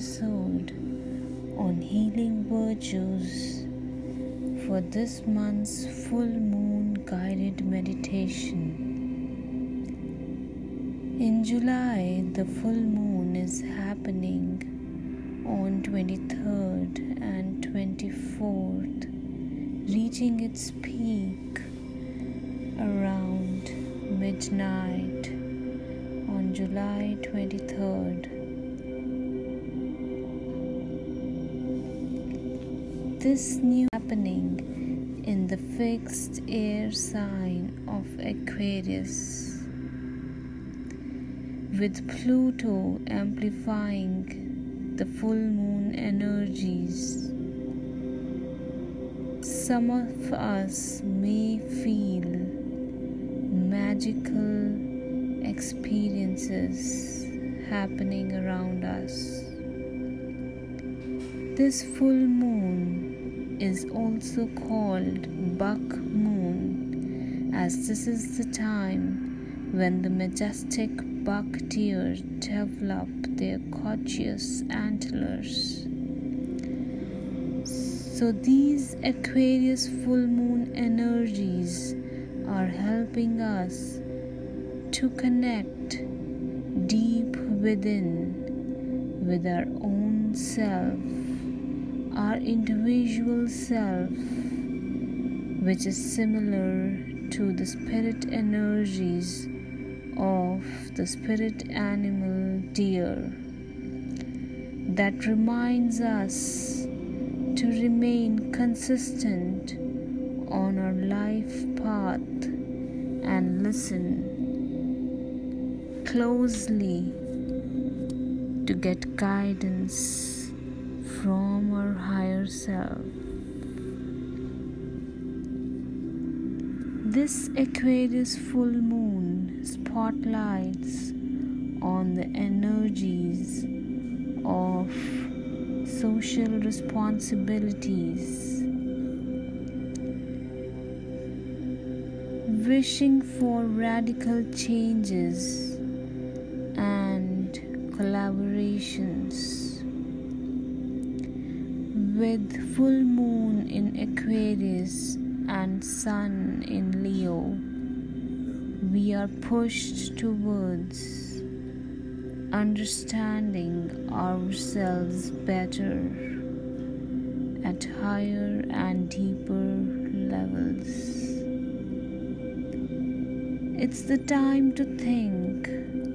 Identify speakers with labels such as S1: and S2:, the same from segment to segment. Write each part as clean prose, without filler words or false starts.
S1: episode on healing virtues for this month's full moon guided meditation. In July, the full moon is happening on 23rd and 24th, reaching its peak around midnight on July 23rd. This new happening in the fixed air sign of Aquarius, with Pluto amplifying the full moon energies. Some of us may feel magical experiences happening around us. This full moon is also called Buck Moon, as this is the time when the majestic buck deer develop their gorgeous antlers. So these Aquarius full moon energies are helping us to connect deep within with our own self, our individual self, which is similar to the spirit energies of the spirit animal deer, that reminds us to remain consistent on our life path and listen closely to get guidance from our higher self. This Aquarius full moon spotlights on the energies of social responsibilities, wishing for radical changes and collaborations. With full moon in Aquarius and sun in Leo, we are pushed towards understanding ourselves better at higher and deeper levels. It's the time to think,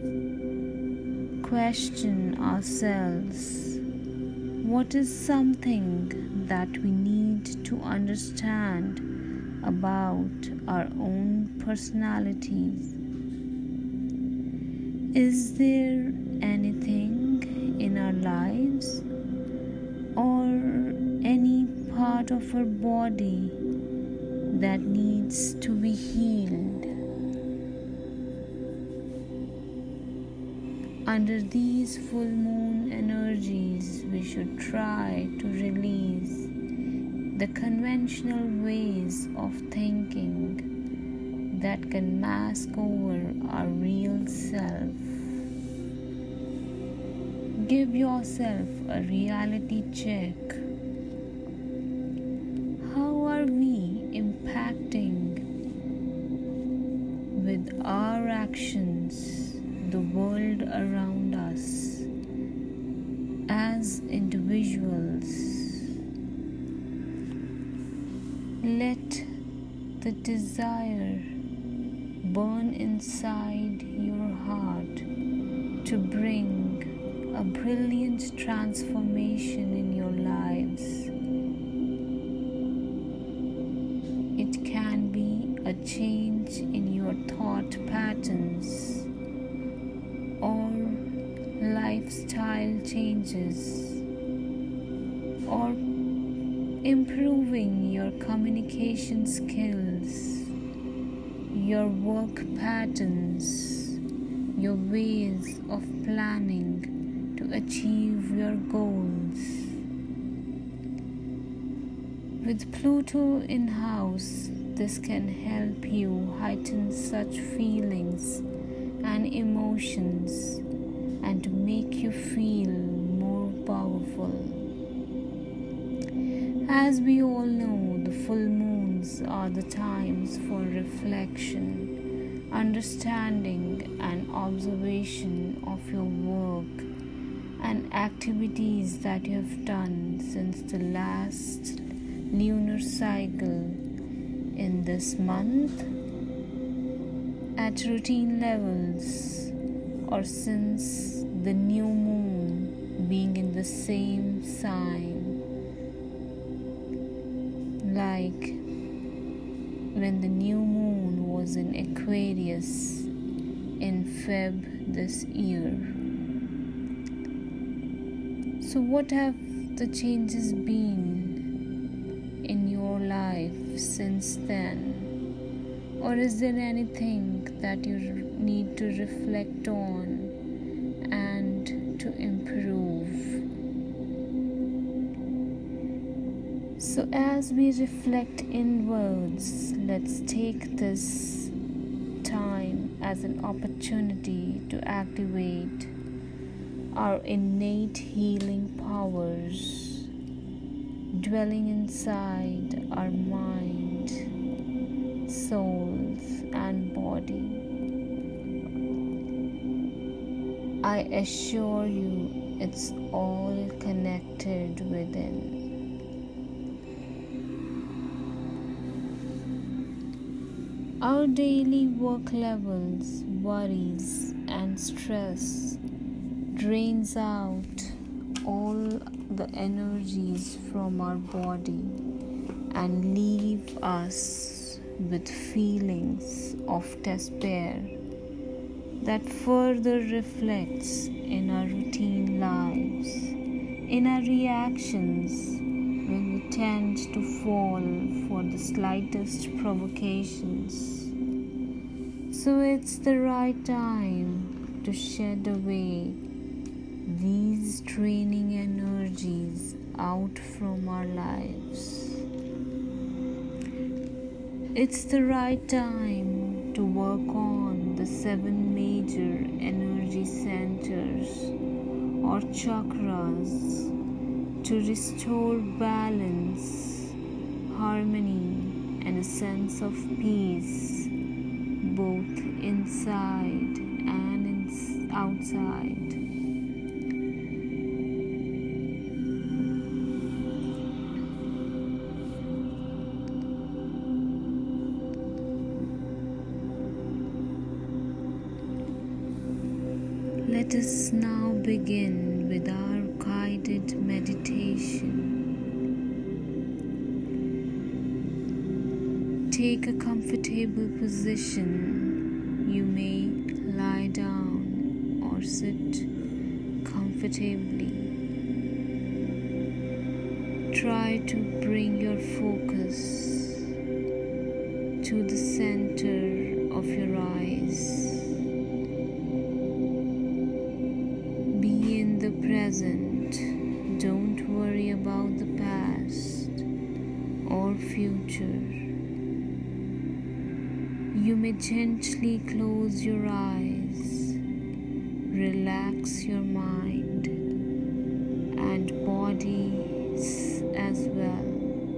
S1: question ourselves. What is something that we need to understand about our own personalities? Is there anything in our lives or any part of our body that needs to be healed? Under these full moon energies, we should try to release the conventional ways of thinking that can mask over our real self. Give yourself a reality check. How are we impacting with our actions the world around us as individuals? Let the desire burn inside your heart to bring a brilliant transformation in your lives. It can be a change in your thought patterns or lifestyle changes, or improving your communication skills, your work patterns, your ways of planning to achieve your goals. With Pluto in house, this can help you heighten such feelings and emotions and make you feel more powerful. As we all know, the full moons are the times for reflection, understanding, and observation of your work and activities that you have done since the last lunar cycle in this month at routine levels, or since the new moon being in the same sign, like when the new moon was in Aquarius in Feb this year. So what have the changes been in your life since then? Or is there anything that you need to reflect on and to improve? So as we reflect inwards, let's take this time as an opportunity to activate our innate healing powers dwelling inside our mind, souls, and body. I assure you, it's all connected within. Our daily work levels, worries, and stress drains out all the energies from our body and leave us with feelings of despair that further reflects in our routine lives, in our reactions when we tend to fall for the slightest provocations. So it's the right time to shed away these draining energies out from our lives. It's the right time to work on the 7 major energy centers or chakras to restore balance, harmony, and a sense of peace both inside and outside. Let us now begin with our guided meditation. Take a comfortable position. You may lie down or sit comfortably. Try to bring your focus to the center of your eyes. Be in the present. Don't worry about the past or future. You may gently close your eyes, relax your mind and body as well.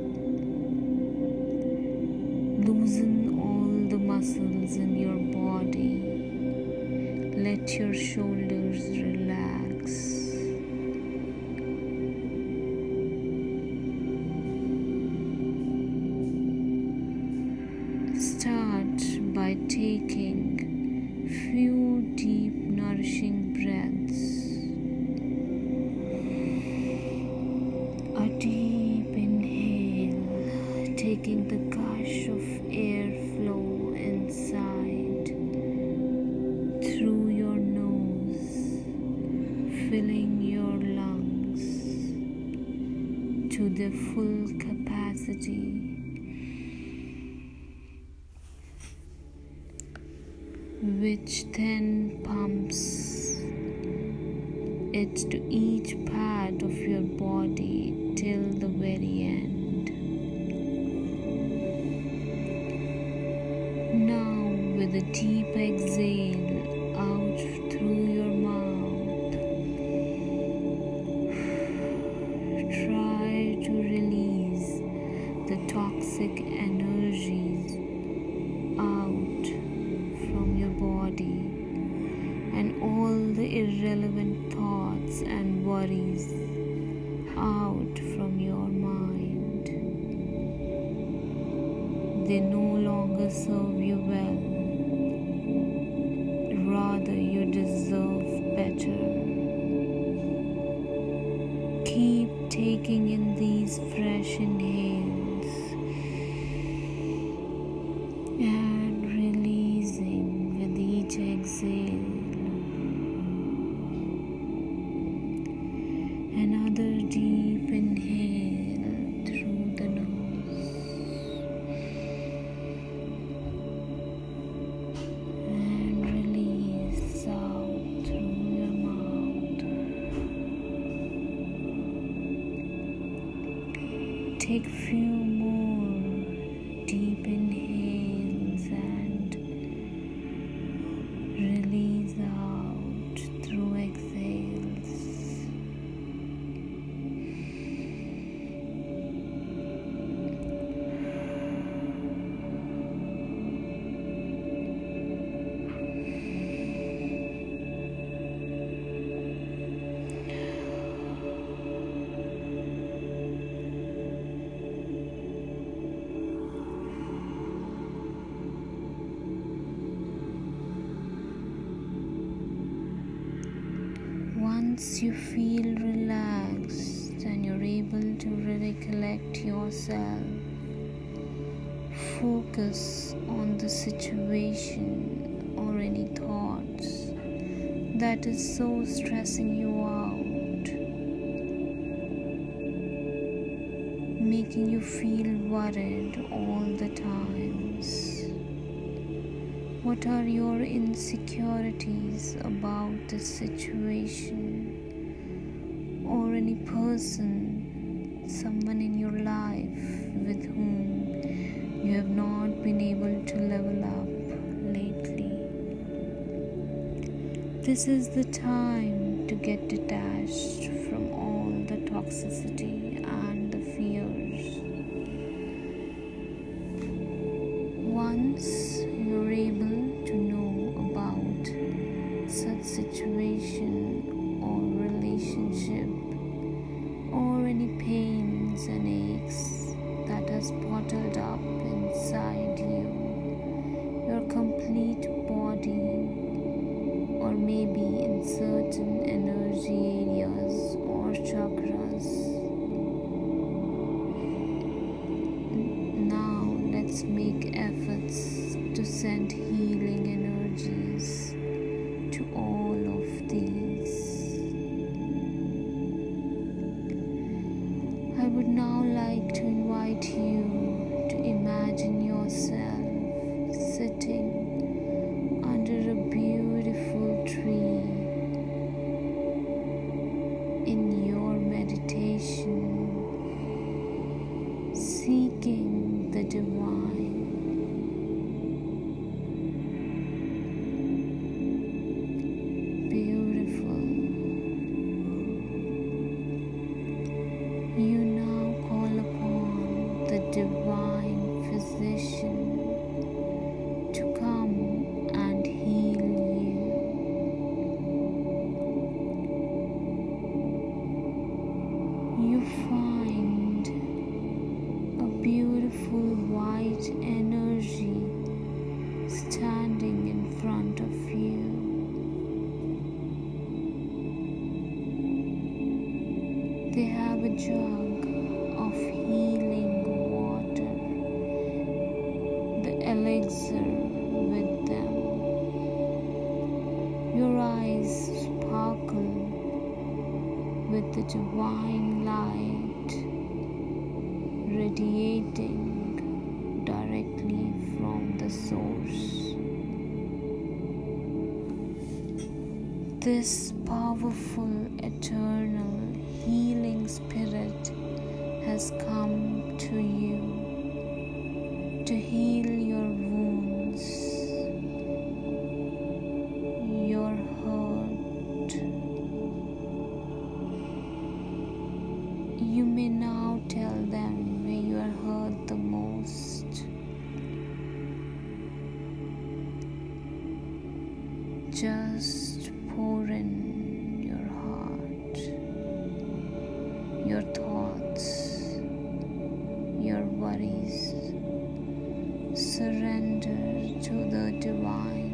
S1: Loosen all the muscles in your body. Let your shoulders relax. Start by taking few deep nourishing breaths. A deep inhale, taking the gush of airflow inside through your nose, filling your lungs to their full capacity. Which then pumps it to each part of your body till the very end. Now, with a deep exhale out through your mouth, try to release the toxic energies out from your body and all the irrelevant thoughts and worries out from your mind. They no longer serve you well. Rather, you deserve better. Keep taking in these fresh inhales and releasing with each exhale. Another deep inhale through the nose and release out through your mouth. Take few more deep inhales and release out through exhales. Once you feel relaxed and you're able to recollect yourself, focus on the situation or any thoughts that is so stressing you out, making you feel worried all the times. What are your insecurities about the situation or any person, someone in your life with whom you have not been able to level up lately? This is the time to get detached from all the toxicity and the fears. Once you're able to know about such situation or relationship or any pains and aches that has bottled up inside you, your complete body, or maybe in certain energy areas or chakras. Now let's make efforts to send healing energies to all of these. I would now like to invite you to imagine yourself sitting under a beautiful tree in your meditation, seeking the divine. Beautiful. You now call upon the divine physician to come and heal you. You find a beautiful white energy standing in front of you. They have a jug of healing water, the elixir with them. Your eyes sparkle with the divine light radiating directly from the source. This powerful, eternal, healing spirit has come to you to heal your wounds, your hurt, You may now tell them where you are hurt the most. Just pour in your heart, your thoughts, your worries. Surrender to the divine.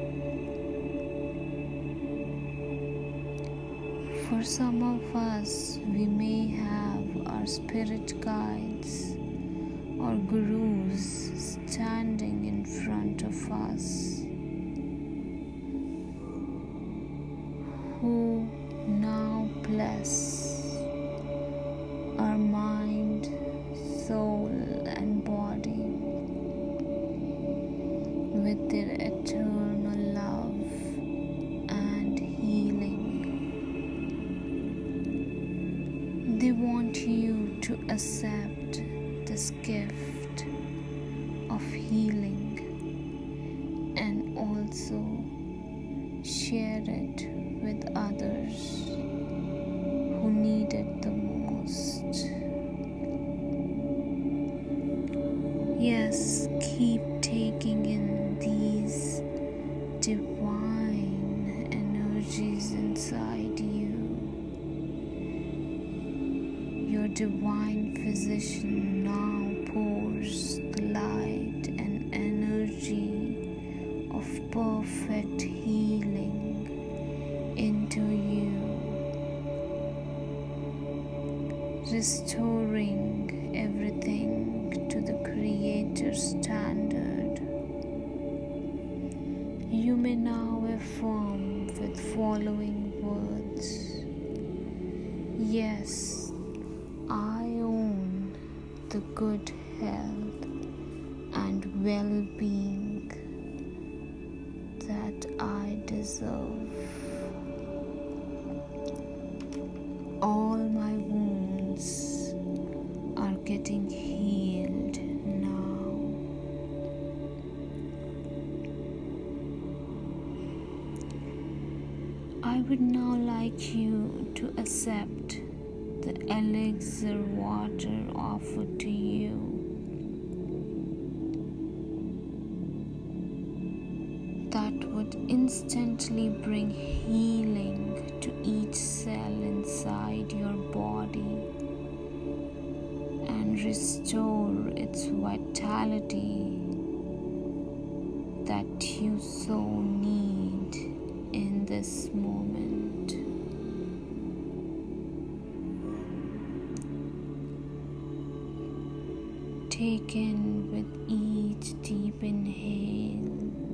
S1: For some of us, we may have our spirit guides or gurus standing in front of us who now bless our mind, soul, and body with their eternal love and healing. They want you to accept this gift of healing and also share it with others who need it the most. Yes, keep taking in these divine energies inside you. Your divine physician now pours the light and energy of perfect healing into you, restoring everything to the Creator's standard. You may now affirm with following words: yes, I own the good health and well-being that I deserve. All my wounds are getting healed now. I would now like you to accept the elixir water offered to you. That would instantly bring healing to each cell inside your body and restore its vitality that you so need in this moment. Take in with each deep inhale.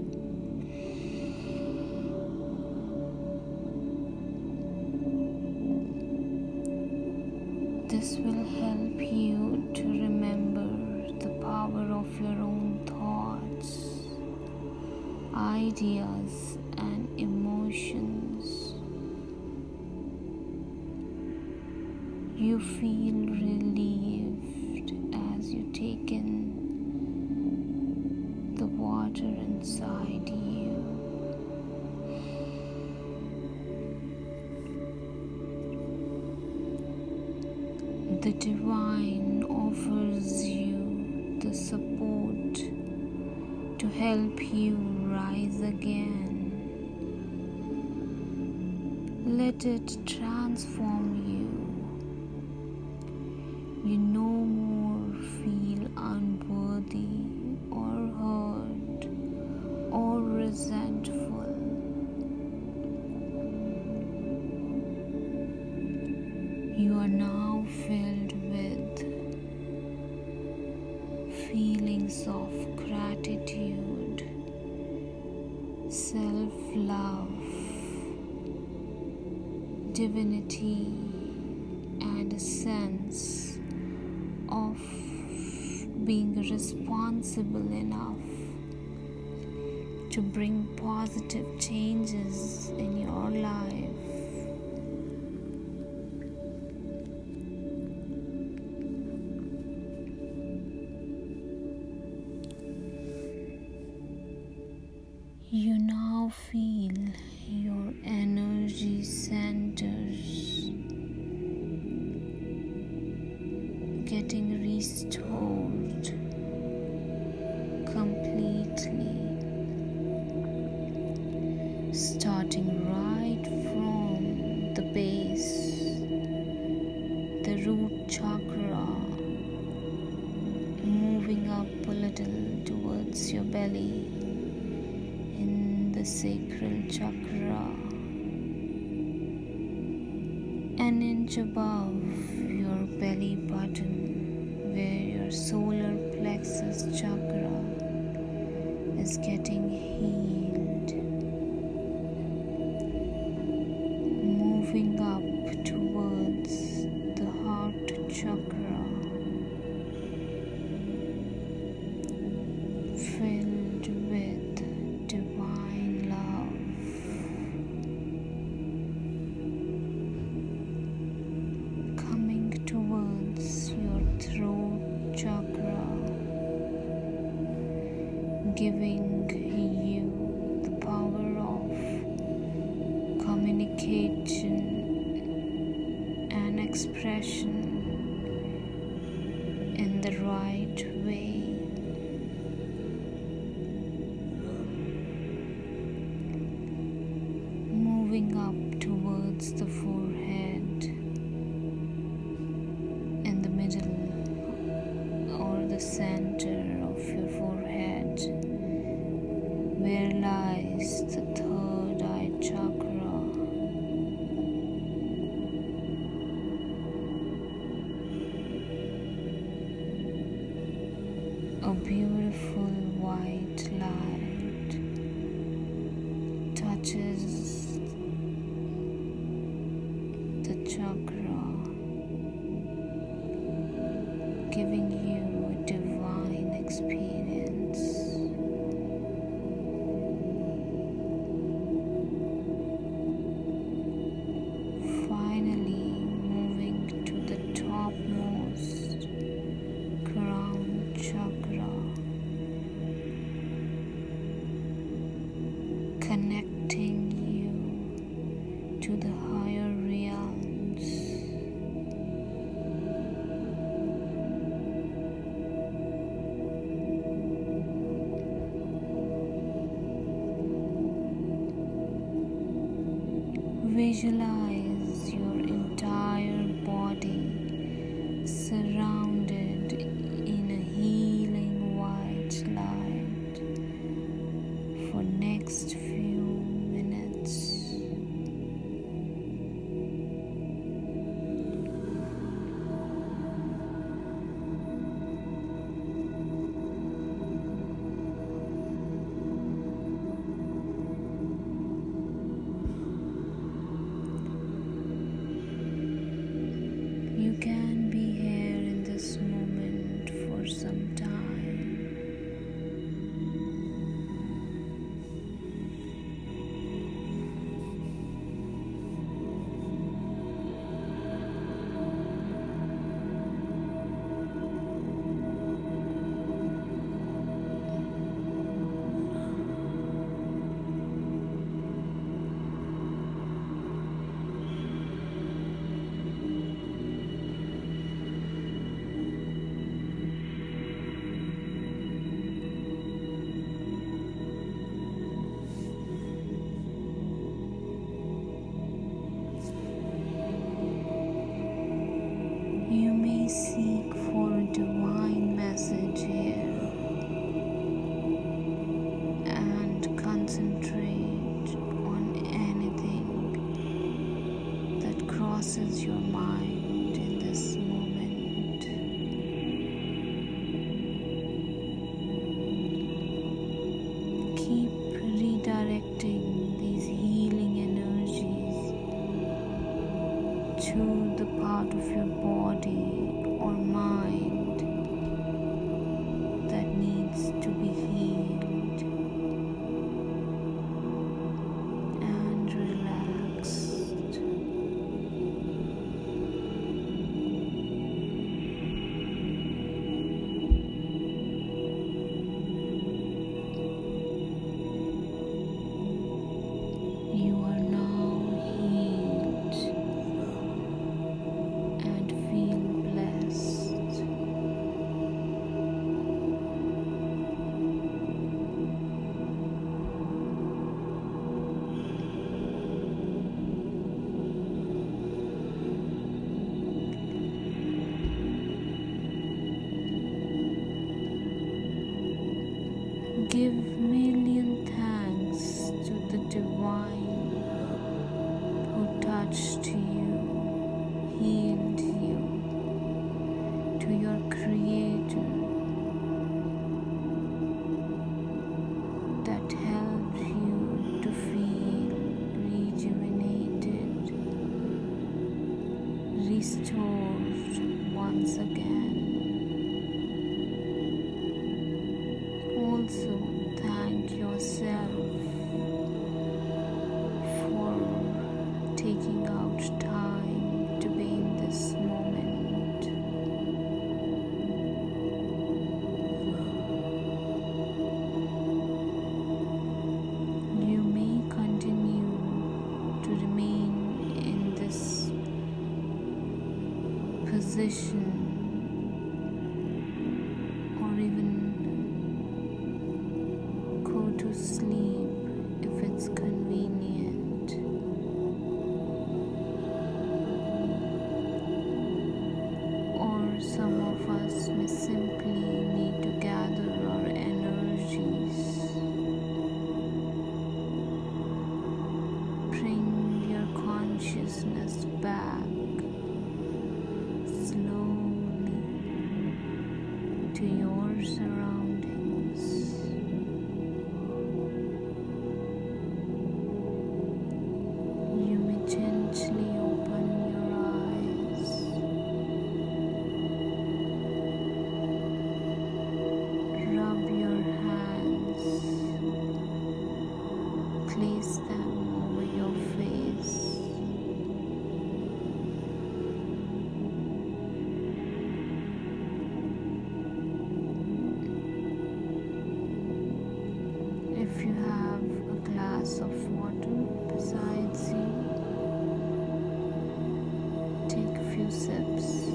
S1: This will help you to remember the power of your own thoughts, ideas, and emotions. You feel relieved as you take in the water inside you. The divine offers you the support to help you rise again. Let it transform you. You no more feel unworthy or hurt or resentful. You are now filled with feelings of gratitude, self-love, divinity, and a sense of being responsible enough to bring positive changes in your life. You now feel your energy centers getting restored completely, starting right from the base, the root chakra, moving up a little towards your belly in the sacral chakra, an inch above your belly button where your solar plexus chakra is getting healed, moving up towards the heart chakra, filled with divine love, coming towards your throat chakra, giving you the power of communication and expression in the right way. Moving up towards the forehead, in the middle or the center of your forehead, where lies the third eye chakra, a beautiful white light touches the chakra, giving you a divine experience. Finally, moving to the topmost crown chakra, connecting you to the higher realms, visualize your entire body surrounded in a healing white light for next few minutes. Give million thanks to the divine who touched you, healed you, to your creator that helped you to feel rejuvenated, restored once again. Also, thank yourself for taking out time to be in this moment. You may continue to remain in this position or even go to sleep if it's convenient. Or some of us may simply need to gather our energies. Bring your consciousness back slowly to your surroundings. You may gently open your eyes. Rub your hands. Place them over your face. If you have a glass of water besides you, take a few sips.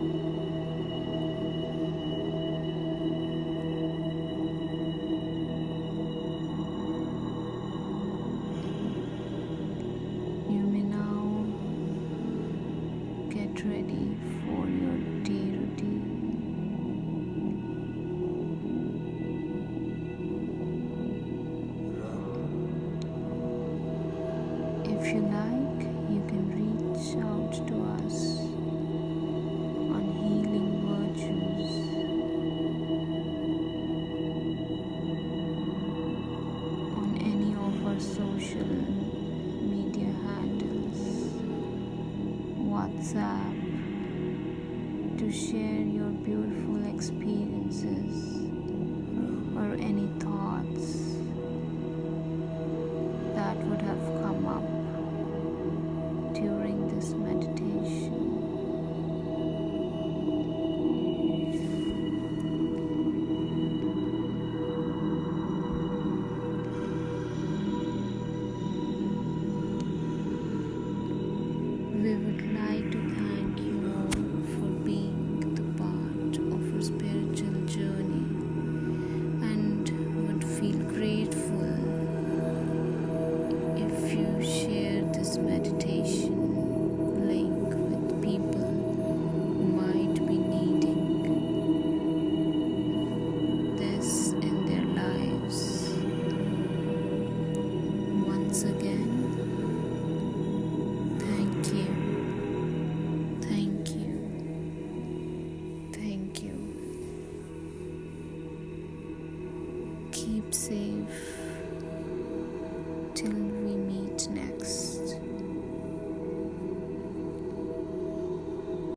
S1: You may now get ready for your day routine. If you like, you can reach out to us on Healing Virtues on any of our social media handles, WhatsApp, to share your beautiful experiences or any thoughts that would have come up during this meditation. We would like to thank you all for being the part of our spiritual journey and would feel grateful if you share this meditation link with people who might be needing this in their lives. Once again, thank you, thank you, thank you. Keep safe.